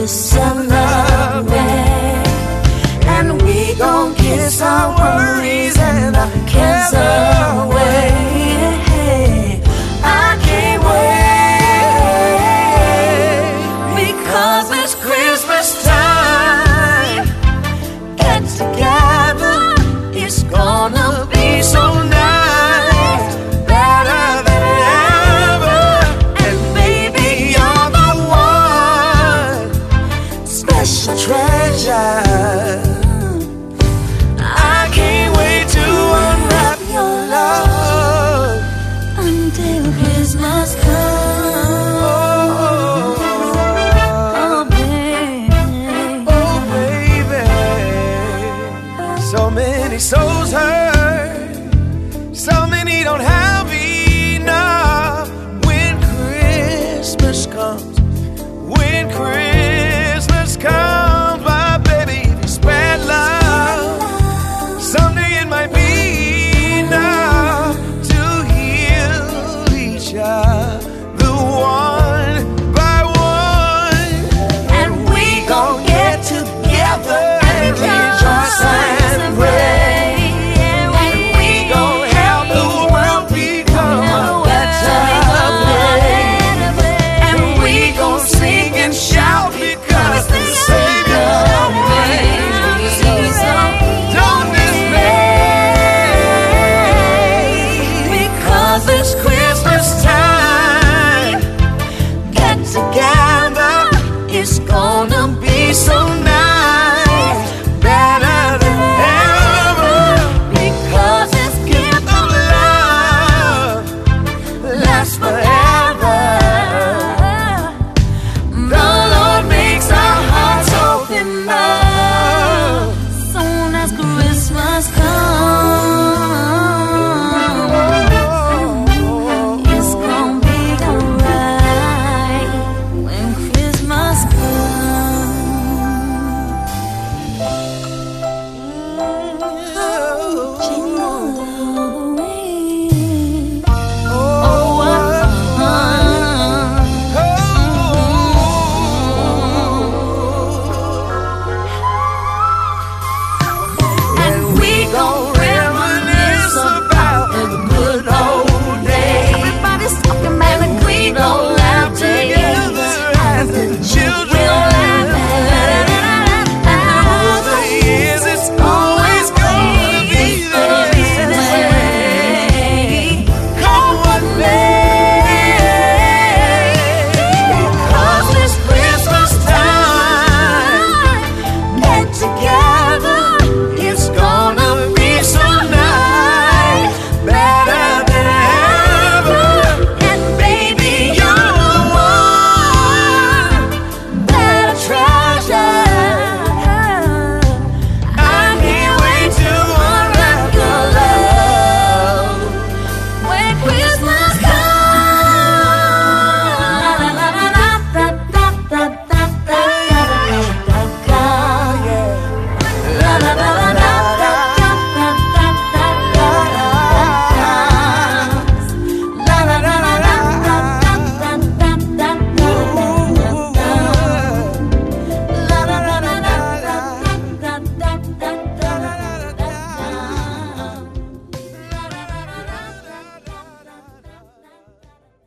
to celebrate, and we gon' kiss our worries and our cares away. I can't wait, because it's Christmas time. Get together, it's gonna be so nice, better than ever. And baby, you're the one, special treasure. I can't wait to unwrap your love until Christmas comes. Oh, baby. Oh, baby. So many souls hurt, so many don't have enough when Christmas comes.